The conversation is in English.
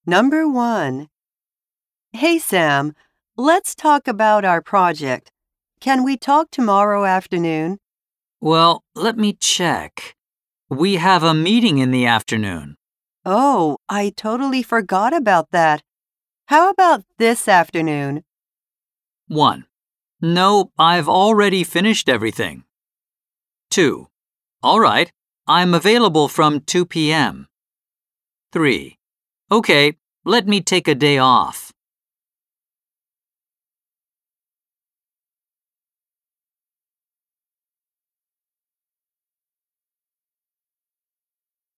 Number 1. Hey Sam, let's talk about our project. Can we talk tomorrow afternoon? Well, let me check. We have a meeting in the afternoon. Oh, I totally forgot about that. How about this afternoon? 1. No, I've already finished everything. 2. All right, I'm available from 2 p.m. 3. Okay, let me take a day off.